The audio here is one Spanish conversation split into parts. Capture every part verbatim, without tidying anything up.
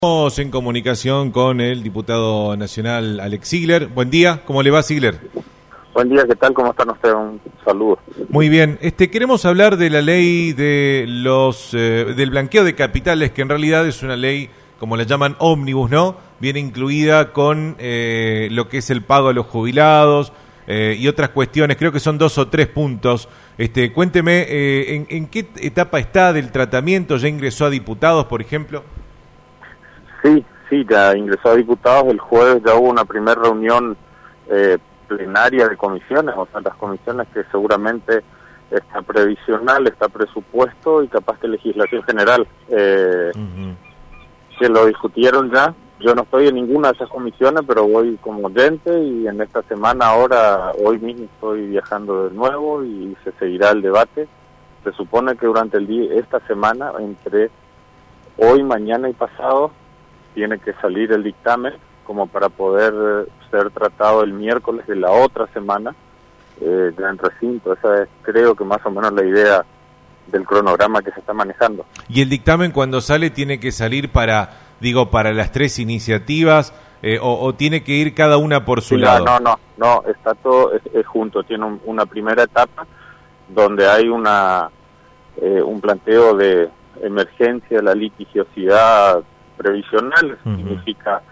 Estamos en comunicación con el diputado nacional Alex Ziegler. Buen día, ¿cómo le va, Ziegler? Buen día, ¿qué tal? ¿Cómo están ustedes? Un saludo. Muy bien. Este, queremos hablar de la ley de los eh, del blanqueo de capitales, que en realidad es una ley, como la llaman, ómnibus, ¿no? Viene incluida con eh, lo que es el pago a los jubilados eh, y otras cuestiones. Creo que son dos o tres puntos. Este, cuénteme, eh, en, ¿en qué etapa está del tratamiento? ¿Ya ingresó a diputados, por ejemplo? Sí, sí, ya ingresó a diputados. El jueves ya hubo una primera reunión eh, plenaria de comisiones, o sea, las comisiones que seguramente está previsional, está presupuesto y capaz que legislación general, eh, uh-huh. que lo discutieron ya. Yo no estoy en ninguna de esas comisiones, pero voy como oyente y en esta semana ahora, hoy mismo estoy viajando de nuevo y se seguirá el debate. Se supone que durante el día, esta semana, entre hoy, mañana y pasado, tiene que salir el dictamen como para poder ser tratado el miércoles de la otra semana eh, ya en recinto. Esa es, creo que más o menos la idea del cronograma que se está manejando. ¿Y el dictamen cuando sale tiene que salir para, digo, para las tres iniciativas eh, o, o tiene que ir cada una por su sí, lado? No, no, no, está todo es, es junto. Tiene un, una primera etapa donde hay una eh, un planteo de emergencia, la litigiosidad previsional, uh-huh. significa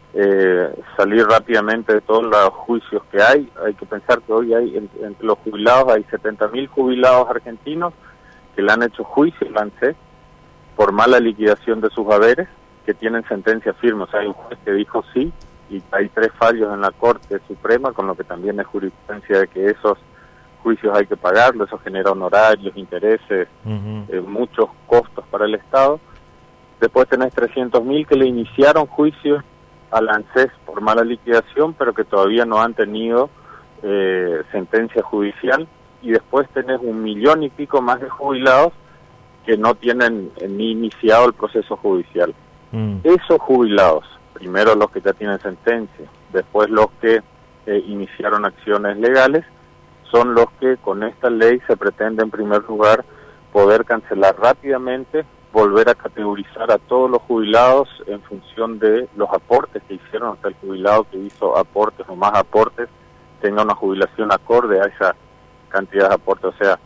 eh, salir rápidamente de todos los juicios que hay. Hay que pensar que hoy hay entre, entre los jubilados hay setenta mil jubilados argentinos que le han hecho juicio al ANSES por mala liquidación de sus haberes, que tienen sentencia firme. O sea, hay un juez que dijo sí y hay tres fallos en la Corte Suprema, con lo que también es jurisprudencia de que esos juicios hay que pagarlos. Eso genera honorarios, intereses, uh-huh. eh, muchos costos para el Estado. Después tenés trescientos mil que le iniciaron juicios al ANSES por mala liquidación, pero que todavía no han tenido eh, sentencia judicial. Y después tenés un millón y pico más de jubilados que no tienen eh, ni iniciado el proceso judicial. Mm. Esos jubilados, primero los que ya tienen sentencia, después los que eh, iniciaron acciones legales, son los que con esta ley se pretende en primer lugar poder cancelar rápidamente, volver a categorizar a todos los jubilados en función de los aportes que hicieron. Hasta el jubilado que hizo aportes o más aportes tenga una jubilación acorde a esa cantidad de aportes. O sea,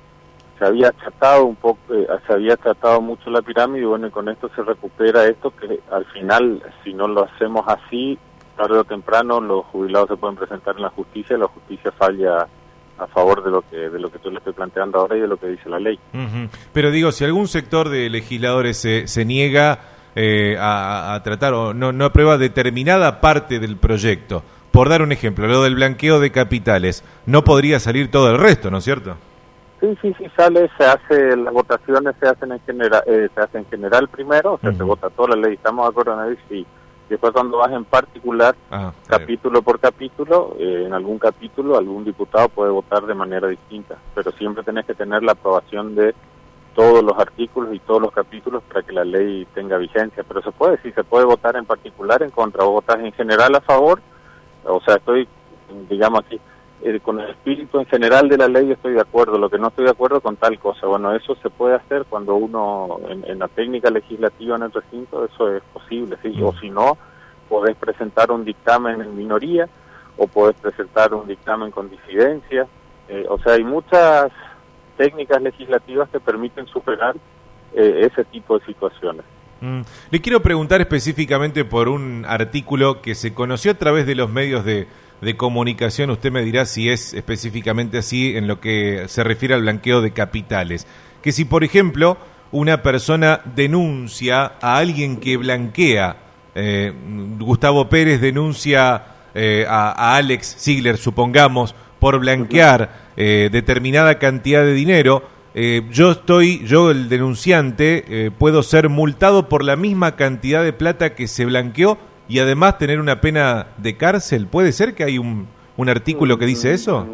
se había achatado un poco, eh, se había achatado mucho la pirámide y bueno, y con esto se recupera esto que al final, si no lo hacemos así, tarde o temprano los jubilados se pueden presentar en la justicia y la justicia falla a favor de lo que de lo que yo le estoy planteando ahora y de lo que dice la ley. Uh-huh. Pero digo, si algún sector de legisladores se, se niega eh, a, a tratar o no, no aprueba determinada parte del proyecto, por dar un ejemplo, lo del blanqueo de capitales, no podría salir todo el resto, ¿no es cierto? Sí, sí, sí sale, se hace, las votaciones se hacen en general, eh, se hacen en general primero, o sea, uh-huh. se vota toda la ley, estamos de acuerdo en eso, sí. Después cuando vas en particular, ah, capítulo por capítulo, eh, en algún capítulo algún diputado puede votar de manera distinta, pero siempre tenés que tener la aprobación de todos los artículos y todos los capítulos para que la ley tenga vigencia. Pero se puede, sí, se puede votar en particular en contra, o votas en general a favor, o sea, estoy, digamos así, eh, con el espíritu en general de la ley estoy de acuerdo, lo que no estoy de acuerdo con tal cosa. Bueno, eso se puede hacer cuando uno, en, en la técnica legislativa en el recinto, eso es posible, ¿sí? O si no, podés presentar un dictamen en minoría, o podés presentar un dictamen con disidencia, eh, o sea, hay muchas técnicas legislativas que permiten superar eh, ese tipo de situaciones. Mm. Le quiero preguntar específicamente por un artículo que se conoció a través de los medios de de comunicación, usted me dirá si es específicamente así en lo que se refiere al blanqueo de capitales, que si por ejemplo una persona denuncia a alguien que blanquea, eh, Gustavo Pérez denuncia eh, a, a Alex Ziegler, supongamos, por blanquear eh, determinada cantidad de dinero, eh, yo estoy, yo el denunciante, eh, puedo ser multado por la misma cantidad de plata que se blanqueó y además tener una pena de cárcel. ¿Puede ser que hay un, un artículo que dice eso?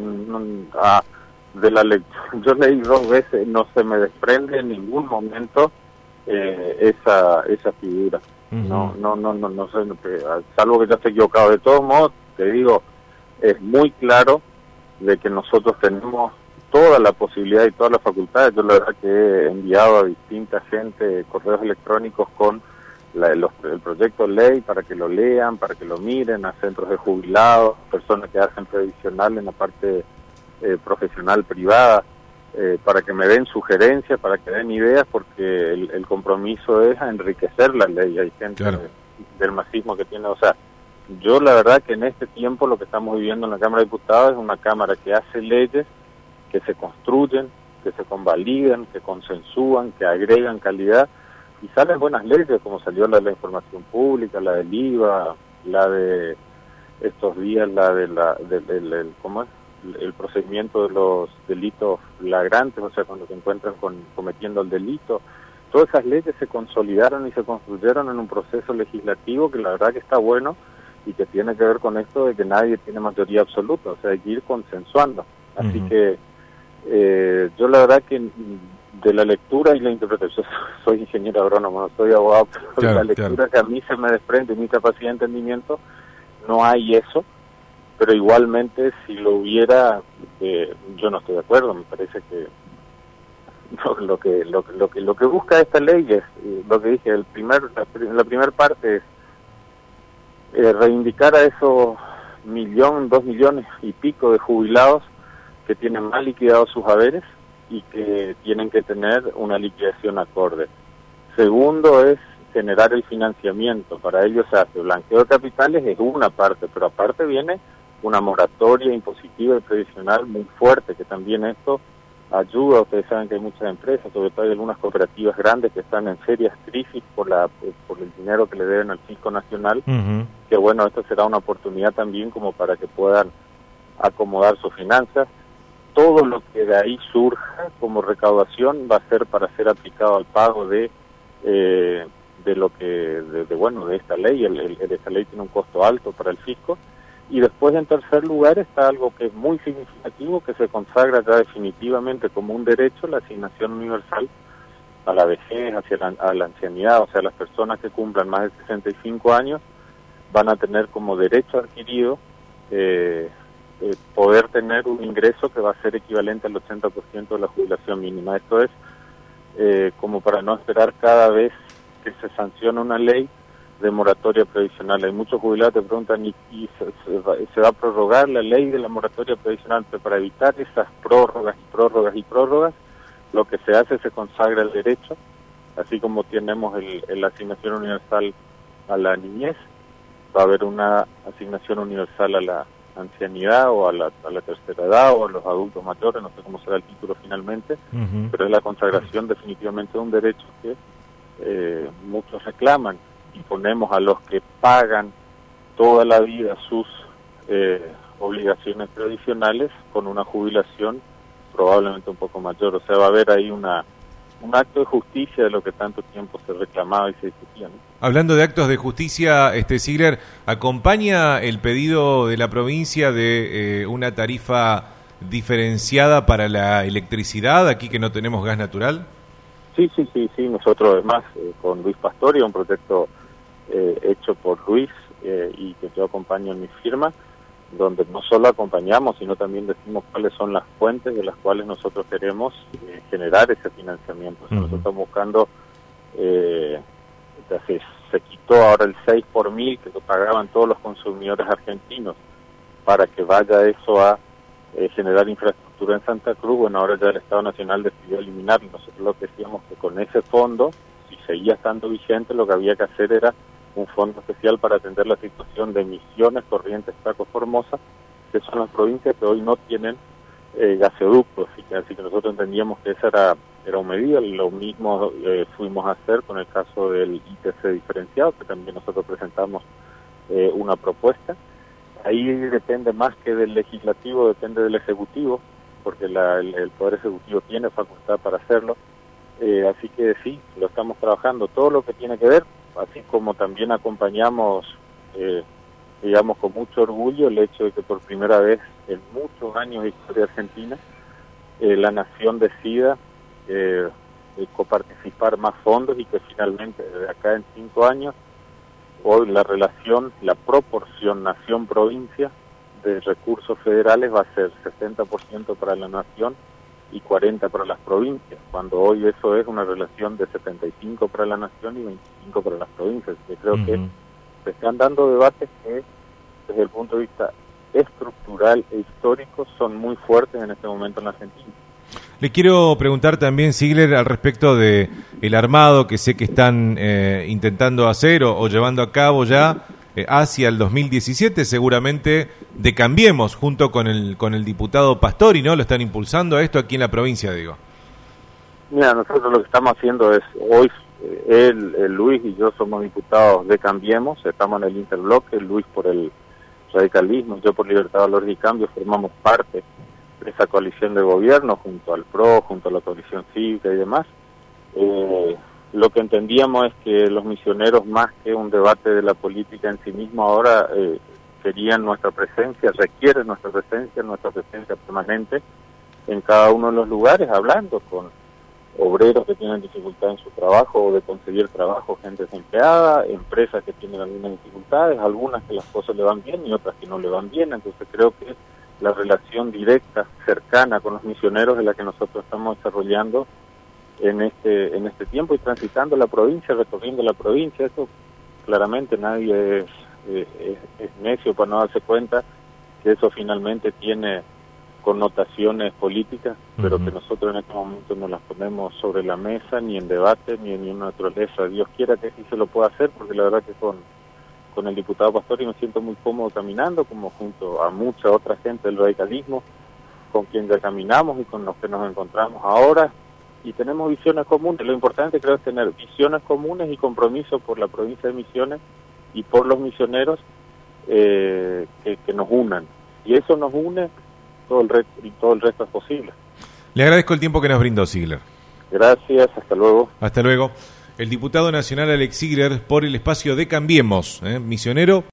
Ah, de la lectura, yo leí dos veces, no se me desprende en ningún momento eh, esa esa figura. Uh-huh. No, no, no, no, no sé, salvo que ya esté equivocado. De todos modos, te digo, es muy claro de que nosotros tenemos toda la posibilidad y todas las facultades. Yo la verdad que he enviado a distinta gente correos electrónicos con la, los, el proyecto de ley para que lo lean, para que lo miren, a centros de jubilados, personas que hacen previsional en la parte eh, profesional privada, eh, para que me den sugerencias, para que den ideas, porque el, el compromiso es a enriquecer la ley. Hay gente claro. de, del masismo que tiene, o sea, yo la verdad que en este tiempo lo que estamos viviendo en la Cámara de Diputados es una Cámara que hace leyes, que se construyen, que se convalidan, que consensúan, que agregan calidad, y salen buenas leyes, como salió la de la información pública, la del I V A, la de estos días, la de la del, del, del, ¿cómo es? el procedimiento de los delitos flagrantes, o sea, cuando se encuentran con, cometiendo el delito. Todas esas leyes se consolidaron y se construyeron en un proceso legislativo que la verdad que está bueno y que tiene que ver con esto de que nadie tiene mayoría absoluta, o sea, hay que ir consensuando. Así uh-huh. que eh, yo la verdad que de la lectura y la interpretación, soy ingeniero agrónomo, no soy abogado, pero claro, de la lectura claro. que a mí se me desprende, mi capacidad de entendimiento, no hay eso. Pero igualmente si lo hubiera, eh, yo no estoy de acuerdo, me parece que no, lo que lo, lo que lo que busca esta ley es eh, lo que dije, el primer la, la primera parte es eh, reivindicar a esos millón, dos millones y pico de jubilados que tienen mal liquidados sus haberes y que tienen que tener una liquidación acorde. Segundo es generar el financiamiento, para ello se hace blanqueo de capitales, es una parte, pero aparte viene una moratoria impositiva y previsional muy fuerte, que también esto ayuda. Ustedes saben que hay muchas empresas, sobre todo hay algunas cooperativas grandes que están en serias crisis por la por el dinero que le deben al Fisco Nacional, uh-huh. que bueno, esto será una oportunidad también como para que puedan acomodar sus finanzas. Todo lo que de ahí surja como recaudación va a ser para ser aplicado al pago de eh, de lo que, de, de bueno, de esta ley. El, el, esta ley tiene un costo alto para el fisco. Y después, en tercer lugar, está algo que es muy significativo, que se consagra ya definitivamente como un derecho, la asignación universal a la vejez, hacia la, a la ancianidad. O sea, las personas que cumplan más de sesenta y cinco años van a tener como derecho adquirido eh, eh, poder tener un ingreso que va a ser equivalente al ochenta por ciento de la jubilación mínima. Esto es eh, como para no esperar cada vez que se sanciona una ley de moratoria previsional. Hay muchos jubilados que preguntan, ¿y, y se, se, va, se va a prorrogar la ley de la moratoria previsional? Pero para evitar esas prórrogas y prórrogas y prórrogas, lo que se hace es se consagra el derecho, así como tenemos el, el asignación universal a la niñez, va a haber una asignación universal a la ancianidad o a la, a la tercera edad o a los adultos mayores, no sé cómo será el título finalmente, uh-huh. pero es la consagración definitivamente de un derecho que eh, muchos reclaman. Y ponemos a los que pagan toda la vida sus eh, obligaciones tradicionales con una jubilación probablemente un poco mayor. O sea, va a haber ahí una un acto de justicia de lo que tanto tiempo se reclamaba y se discutía, ¿no? Hablando de actos de justicia, este Ziegler, ¿acompaña el pedido de la provincia de eh, una tarifa diferenciada para la electricidad, aquí que no tenemos gas natural? Sí, sí, sí, sí. Nosotros además eh, con Luis Pastoria, un proyecto Eh, hecho por Luis eh, y que yo acompaño en mi firma, donde no solo acompañamos, sino también decimos cuáles son las fuentes de las cuales nosotros queremos eh, generar ese financiamiento. O sea, uh-huh. Nosotros estamos buscando, eh, se, se quitó ahora el seis por mil que lo pagaban todos los consumidores argentinos para que vaya eso a eh, generar infraestructura en Santa Cruz. Bueno, ahora ya el Estado Nacional decidió eliminarlo. Nosotros lo que decíamos que con ese fondo, si seguía estando vigente, lo que había que hacer era un fondo especial para atender la situación de Misiones, Corrientes, Chaco, Formosa, que son las provincias que hoy no tienen eh, gasoductos, así que, así que nosotros entendíamos que esa era, era una medida. Lo mismo eh, fuimos a hacer con el caso del I T C diferenciado, que también nosotros presentamos eh, una propuesta. Ahí depende más que del legislativo, depende del ejecutivo, porque la, el, el Poder Ejecutivo tiene facultad para hacerlo. Eh, así que sí, lo estamos trabajando, todo lo que tiene que ver, así como también acompañamos, eh, digamos, con mucho orgullo el hecho de que por primera vez en muchos años de historia argentina, eh, la nación decida eh, eh, coparticipar más fondos y que finalmente de acá en cinco años, hoy la relación, la proporción nación-provincia de recursos federales va a ser sesenta por ciento para la nación y cuarenta para las provincias, cuando hoy eso es una relación de setenta y cinco para la nación y veinticinco para las provincias. Yo creo uh-huh. que se están dando debates que desde el punto de vista estructural e histórico son muy fuertes en este momento en la Argentina. Le quiero preguntar también, Ziegler, al respecto de el armado que sé que están eh, intentando hacer o, o llevando a cabo ya eh, hacia el dos mil diecisiete, seguramente de Cambiemos, junto con el con el diputado Pastori, ¿no? Lo están impulsando a esto aquí en la provincia, digo. Mira, nosotros lo que estamos haciendo es, hoy eh, él, el Luis y yo somos diputados de Cambiemos, estamos en el interbloque, Luis por el radicalismo, yo por Libertad, Valores y Cambio, formamos parte de esa coalición de gobierno junto al P R O, junto a la coalición cívica y demás. Eh, lo que entendíamos es que los misioneros, más que un debate de la política en sí mismo, ahora eh, querían nuestra presencia, requieren nuestra presencia, nuestra presencia permanente en cada uno de los lugares, hablando con obreros que tienen dificultad en su trabajo o de conseguir trabajo, gente desempleada, empresas que tienen algunas dificultades, algunas que las cosas le van bien y otras que no le van bien. Entonces creo que la relación directa, cercana con los misioneros es la que nosotros estamos desarrollando en este en este tiempo y transitando la provincia, recorriendo la provincia. Eso claramente nadie es, es, es necio para no darse cuenta que eso finalmente tiene connotaciones políticas, uh-huh. pero que nosotros en este momento no las ponemos sobre la mesa, ni en debate, ni en ninguna naturaleza. Dios quiera que sí se lo pueda hacer, porque la verdad que con, con el diputado Pastori me siento muy cómodo caminando, como junto a mucha otra gente del radicalismo, con quien ya caminamos y con los que nos encontramos ahora, y tenemos visiones comunes. Lo importante creo es tener visiones comunes y compromiso por la provincia de Misiones y por los misioneros eh, que, que nos unan. Y eso nos une, todo el resto, y todo el resto es posible. Le agradezco el tiempo que nos brindó, Ziegler. Gracias, hasta luego. Hasta luego. El diputado nacional Alex Ziegler por el espacio de Cambiemos, ¿eh? Misionero.